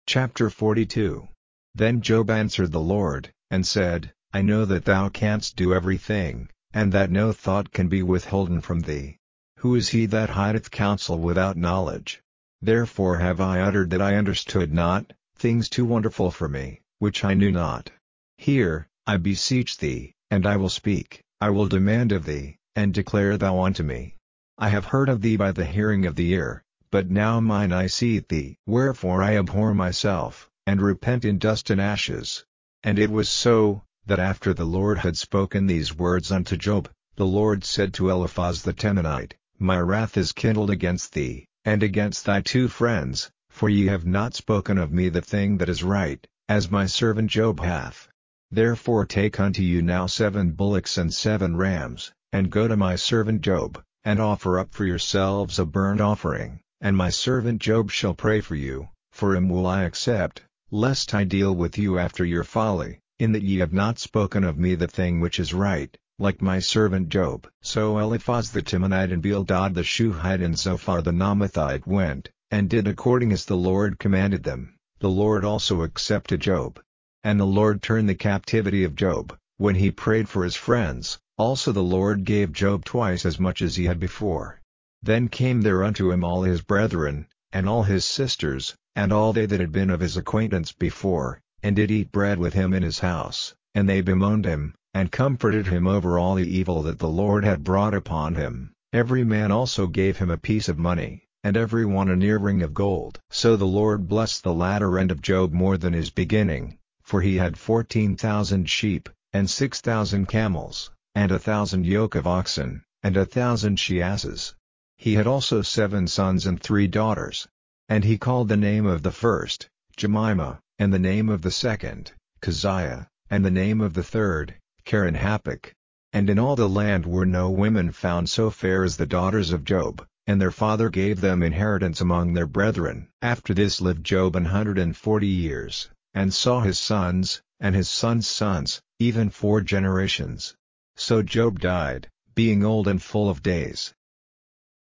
Chapter 42. Then Job answered the Lord, and said, I know that thou canst do everything, and that no thought can be withholden from thee. Who is he that hideth counsel without knowledge? Therefore have I uttered that I understood not, things too wonderful for me, which I knew not. Hear, I beseech thee, and I will speak, I will demand of thee, and declare thou unto me. I have heard of thee by the hearing of the ear, but now mine eye seeth thee. Wherefore I abhor myself, and repent in dust and ashes. And it was so, that after the Lord had spoken these words unto Job, the Lord said to Eliphaz the Temanite, My wrath is kindled against thee, and against thy 2 friends, for ye have not spoken of me the thing that is right, as my servant Job hath. Therefore take unto you now 7 bullocks and 7 rams, and go to my servant Job, and offer up for yourselves a burnt offering, and my servant Job shall pray for you, for him will I accept, lest I deal with you after your folly, in that ye have not spoken of me the thing which is right, like my servant Job. So Eliphaz the Temanite and Bildad the Shuhite and Zophar the Naamathite went, and did according as the Lord commanded them. The Lord also accepted Job. And the Lord turned the captivity of Job, when he prayed for his friends. Also the Lord gave Job twice as much as he had before. Then came there unto him all his brethren, and all his sisters, and all they that had been of his acquaintance before, and did eat bread with him in his house, and they bemoaned him, and comforted him over all the evil that the Lord had brought upon him. Every man also gave him a piece of money, and every one an earring of gold. So the Lord blessed the latter end of Job more than his beginning, for he had 14,000 sheep, and 6,000 camels, and 1,000 yoke of oxen, and 1,000 she-asses. He had also 7 sons and 3 daughters. And he called the name of the first, Jemimah, and the name of the second, Keziah, and the name of the third, Keren-Happuch. And in all the land were no women found so fair as the daughters of Job, and their father gave them inheritance among their brethren. After this lived Job 140 years, and saw his sons, and his sons' sons, even 4 generations. So Job died, being old and full of days.